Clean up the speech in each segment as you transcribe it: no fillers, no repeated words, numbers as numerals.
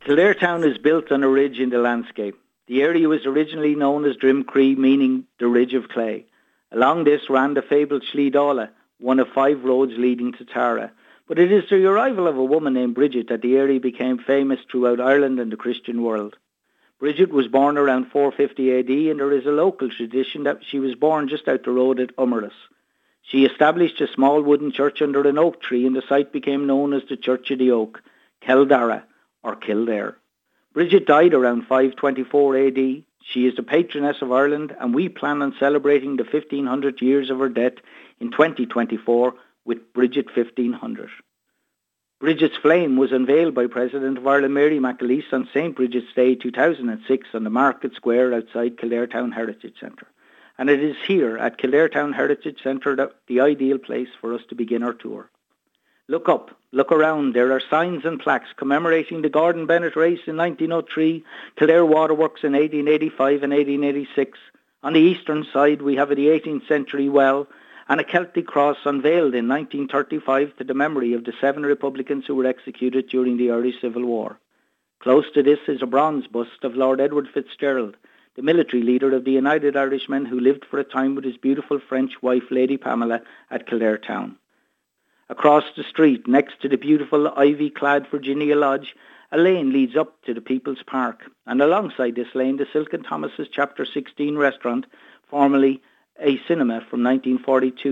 Kildare town is built on a ridge in the landscape. The area was originally known as Drimcree, meaning the Ridge of Clay. Along this ran the fabled Slievadalla, one of 5 roads leading to Tara. But it is the arrival of a woman named Bridget that the area became famous throughout Ireland and the Christian world. Bridget was born around 450 AD, and there is a local tradition that she was born just out the road at Ummerless. She established a small wooden church under an oak tree, and the site became known as the Church of the Oak, Keldara, or Kildare. Bridget died around 524 AD. She is the patroness of Ireland, and we plan on celebrating the 1500 years of her death in 2024 with Bridget 1500. Bridget's flame was unveiled by President of Ireland Mary McAleese on St. Bridget's Day 2006 on the Market Square outside Kildare Town Heritage Centre. And it is here at Kildare Town Heritage Centre that the ideal place for us to begin our tour. Look up, look around. There are signs and plaques commemorating the Gordon Bennett race in 1903, Kildare Waterworks in 1885 and 1886. On the eastern side, we have the 18th century well and a Celtic cross unveiled in 1935 to the memory of the 7 Republicans who were executed during the Irish Civil War. Close to this is a bronze bust of Lord Edward Fitzgerald, the military leader of the United Irishmen who lived for a time with his beautiful French wife, Lady Pamela, at Kildare Town. Across the street, next to the beautiful ivy-clad Virginia Lodge, a lane leads up to the People's Park, and alongside this lane, the Silk and Thomas's Chapter 16 restaurant, formerly a cinema from 1942 to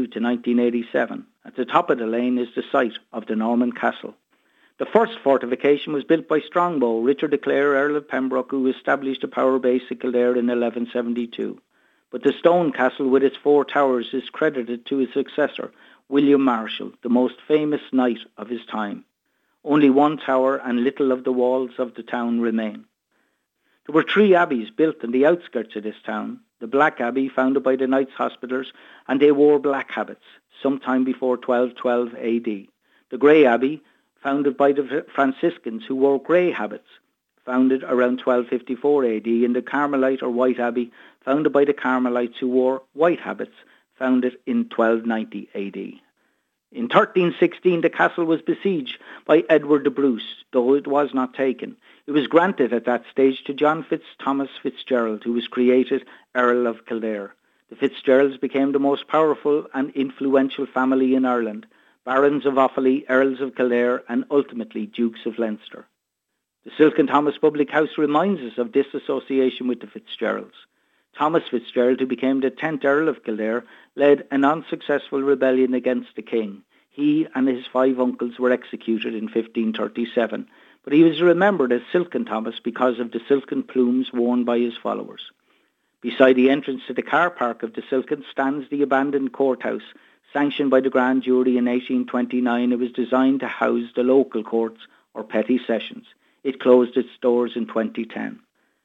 1987. At the top of the lane is the site of the Norman Castle. The first fortification was built by Strongbow, Richard de Clare, Earl of Pembroke, who established a power base at Kildare in 1172. But the stone castle with its 4 towers is credited to his successor, William Marshall, the most famous knight of his time. Only 1 tower and little of the walls of the town remain. There were 3 abbeys built on the outskirts of this town. The Black Abbey, founded by the Knights Hospitallers, and they wore black habits, sometime before 1212 AD. The Grey Abbey, founded by the Franciscans, who wore grey habits, founded around 1254 AD, and the Carmelite or White Abbey, founded by the Carmelites who wore white habits, founded in 1290 AD. In 1316, the castle was besieged by Edward de Bruce, though it was not taken. It was granted at that stage to John Thomas Fitzgerald, who was created Earl of Kildare. The Fitzgeralds became the most powerful and influential family in Ireland, Barons of Offaly, Earls of Kildare, and ultimately Dukes of Leinster. The Silk and Thomas public house reminds us of this association with the Fitzgeralds. Thomas Fitzgerald, who became the 10th Earl of Kildare, led an unsuccessful rebellion against the king. He and his 5 uncles were executed in 1537, but he was remembered as Silken Thomas because of the silken plumes worn by his followers. Beside the entrance to the car park of the Silken stands the abandoned courthouse. Sanctioned by the Grand Jury in 1829, it was designed to house the local courts or petty sessions. It closed its doors in 2010.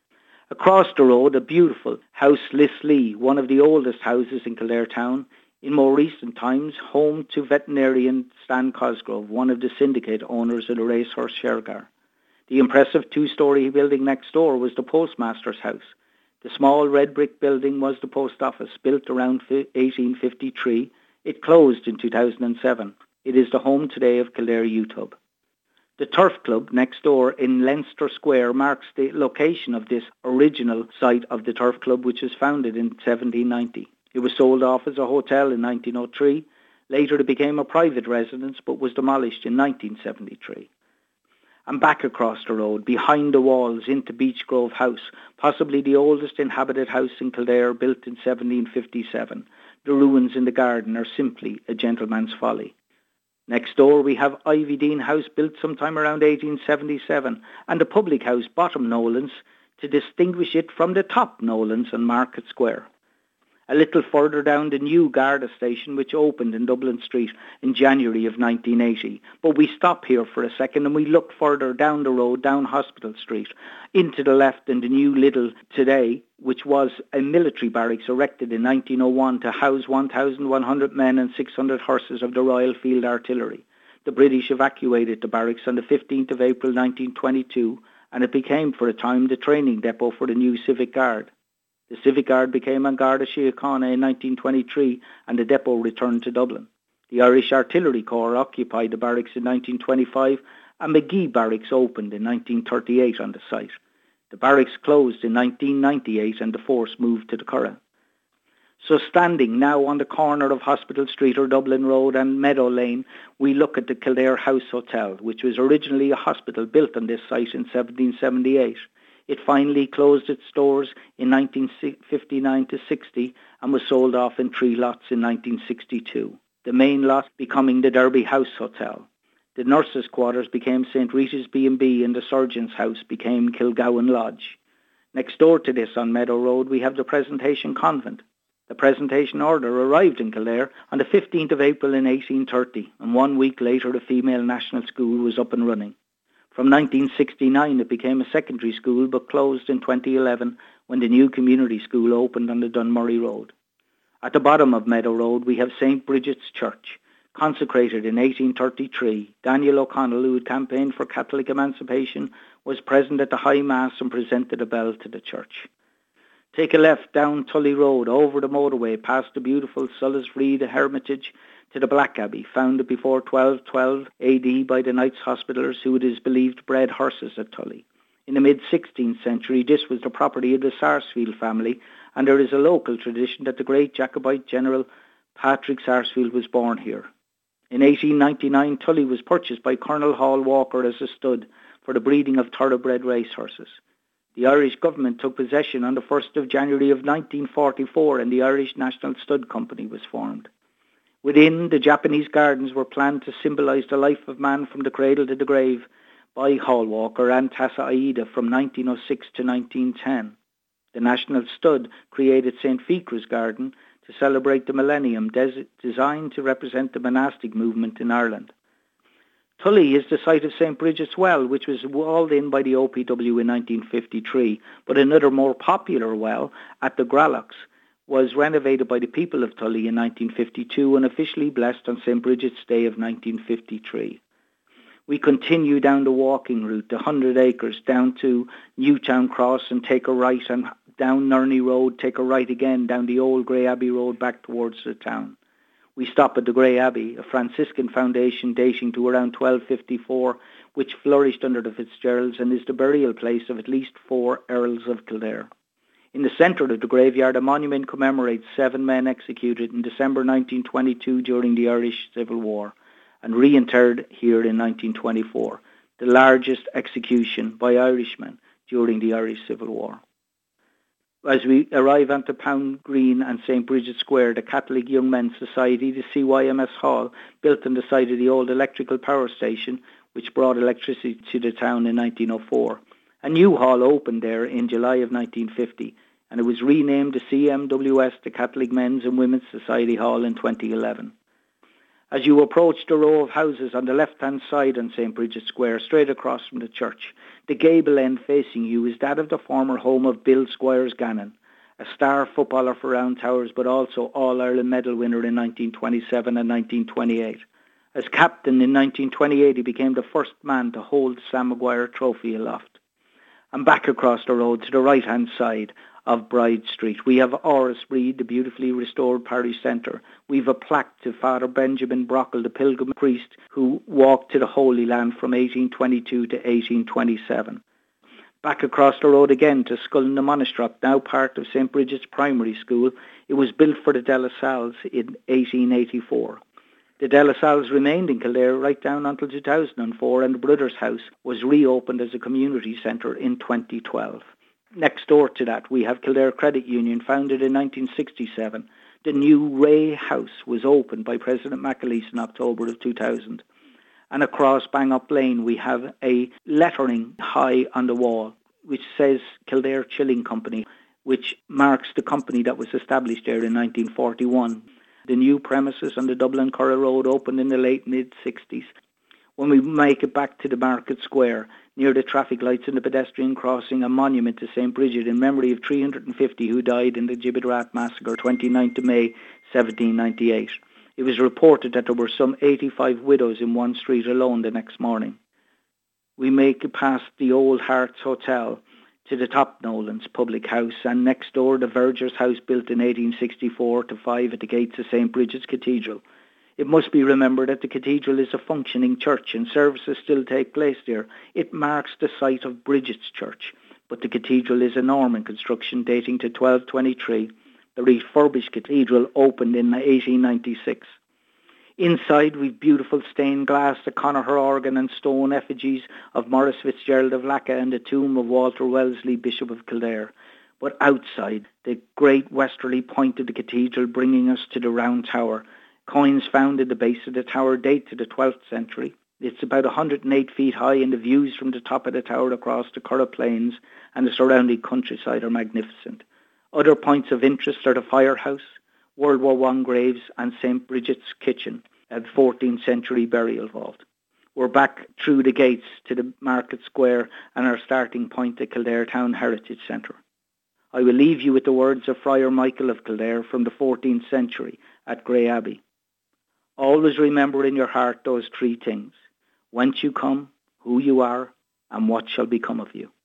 Across the road, a beautiful House Lislee, one of the oldest houses in Kildare Town, in more recent times home to veterinarian Stan Cosgrove, one of the syndicate owners of the racehorse Shergar. The impressive 2-storey building next door was the postmaster's house. The small red brick building was the post office, built around 1853. It closed in 2007. It is the home today of Kildare Youth Hub. The Turf Club next door in Leinster Square marks the location of this original site of the Turf Club, which was founded in 1790. It was sold off as a hotel in 1903. Later it became a private residence, but was demolished in 1973. And back across the road, behind the walls, into Beech Grove House, possibly the oldest inhabited house in Kildare, built in 1757. The ruins in the garden are simply a gentleman's folly. Next door we have Ivy Dean House, built sometime around 1877, and the public house Bottom Nolans to distinguish it from the Top Nolans on Market Square. A little further down, the new Garda station, which opened in Dublin Street in January of 1980. But we stop here for a second and we look further down the road, down Hospital Street, into the left in the new Lidl today, which was a military barracks erected in 1901 to house 1,100 men and 600 horses of the Royal Field Artillery. The British evacuated the barracks on the 15th of April 1922, and it became for a time the training depot for the new Civic Guard. The Civic Guard became An Garda Síochána in 1923, and the depot returned to Dublin. The Irish Artillery Corps occupied the barracks in 1925, A McGee Barracks opened in 1938 on the site. The barracks closed in 1998 and the force moved to the Curragh. So standing now on the corner of Hospital Street or Dublin Road and Meadow Lane, we look at the Kildare House Hotel, which was originally a hospital built on this site in 1778. It finally closed its doors in 1959-60 and was sold off in 3 lots in 1962, the main lot becoming the Derby House Hotel. The nurses' quarters became St. Rita's B&B and the surgeon's house became Kilgowan Lodge. Next door to this on Meadow Road we have the Presentation Convent. The Presentation Order arrived in Kildare on the 15th of April in 1830, and 1 week later the Female National School was up and running. From 1969 it became a secondary school but closed in 2011 when the new community school opened on the Dunmurray Road. At the bottom of Meadow Road we have St. Bridget's Church. Consecrated in 1833, Daniel O'Connell, who had campaigned for Catholic emancipation, was present at the High Mass and presented a bell to the church. Take a left down Tully Road, over the motorway, past the beautiful Sullesfrede Hermitage to the Black Abbey, founded before 1212 AD by the Knights Hospitallers, who it is believed bred horses at Tully. In the mid-16th century, this was the property of the Sarsfield family, and there is a local tradition that the great Jacobite general Patrick Sarsfield was born here. In 1899, Tully was purchased by Colonel Hall Walker as a stud for the breeding of thoroughbred racehorses. The Irish government took possession on the 1st of January of 1944 and the Irish National Stud Company was formed. Within, the Japanese gardens were planned to symbolise the life of man from the cradle to the grave by Hall Walker and Tassa Aida from 1906 to 1910. The National Stud created St. Ficre's Garden to celebrate the millennium, designed to represent the monastic movement in Ireland. Tully is the site of St. Bridget's Well, which was walled in by the OPW in 1953, but another more popular well at the Grallochs was renovated by the people of Tully in 1952 and officially blessed on St. Bridget's Day of 1953. We continue down the walking route, the 100 acres, down to Newtown Cross and take a right, and down Nurney Road, take a right again, down the old Grey Abbey Road back towards the town. We stop at the Grey Abbey, a Franciscan foundation dating to around 1254, which flourished under the Fitzgeralds and is the burial place of at least 4 Earls of Kildare. In the centre of the graveyard, a monument commemorates 7 men executed in December 1922 during the Irish Civil War and reinterred here in 1924, the largest execution by Irishmen during the Irish Civil War. As we arrive onto Pound Green and St. Bridget's Square, the Catholic Young Men's Society, the CYMS Hall, built on the site of the old electrical power station, which brought electricity to the town in 1904. A new hall opened there in July of 1950, and it was renamed the CMWS, the Catholic Men's and Women's Society Hall, in 2011. As you approach the row of houses on the left-hand side on St. Bridget's Square, straight across from the church, the gable end facing you is that of the former home of Bill Squires Gannon, a star footballer for Round Towers, but also All-Ireland medal winner in 1927 and 1928. As captain in 1928, he became the first man to hold the Sam Maguire Trophy aloft. And back across the road to the right-hand side of Bride Street, we have Orris Reid, the beautifully restored parish centre. We have a plaque to Father Benjamin Brockle, the pilgrim priest who walked to the Holy Land from 1822 to 1827. Back across the road again to Scullin na Monastrop, now part of St. Bridget's Primary School. It was built for the De La Salles in 1884. The De La Salles remained in Kildare right down until 2004, and the Brothers House was reopened as a community centre in 2012. Next door to that, we have Kildare Credit Union, founded in 1967. The new Ray House was opened by President McAleese in October of 2000. And across Bang Up Lane, we have a lettering high on the wall, which says Kildare Chilling Company, which marks the company that was established there in 1941. The new premises on the Dublin Curragh Road opened in the late mid-60s. When we make it back to the Market Square, near the traffic lights and the pedestrian crossing, a monument to St. Bridget in memory of 350 who died in the Gibbet Rat Massacre, 29th of May, 1798. It was reported that there were some 85 widows in one street alone the next morning. We make it past the Old Hearts Hotel to the Top Nolans public house, and next door the Verger's house, built in 1864 to 5 at the gates of St. Bridget's Cathedral. It must be remembered that the cathedral is a functioning church and services still take place there. It marks the site of Bridget's Church, but the cathedral is a Norman construction dating to 1223. The refurbished cathedral opened in 1896. Inside, we've beautiful stained glass, the Connacher organ and stone effigies of Maurice Fitzgerald of Lacca and the tomb of Walter Wellesley, Bishop of Kildare. But outside, the great westerly point of the cathedral bringing us to the round tower. Coins found at the base of the tower date to the 12th century. It's about 108 feet high, and the views from the top of the tower across the Curragh Plains and the surrounding countryside are magnificent. Other points of interest are the firehouse, World War I graves and St. Bridget's Kitchen, a 14th century burial vault. We're back through the gates to the Market Square and our starting point at Kildare Town Heritage Centre. I will leave you with the words of Friar Michael of Kildare from the 14th century at Grey Abbey. Always remember in your heart those three things: whence you come, who you are, and what shall become of you.